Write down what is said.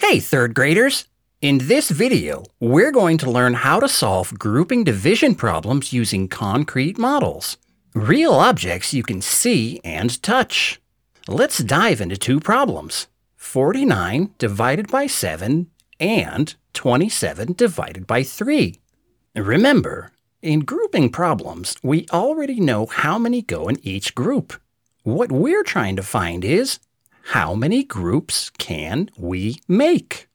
Hey, third graders! In this video, we're going to learn how to solve grouping division problems using concrete models, real objects you can see and touch. Let's dive into two problems, 49 divided by 7 and 27 divided by 3. Remember, in grouping problems, we already know how many go in each group. What we're trying to find is, how many groups can we make?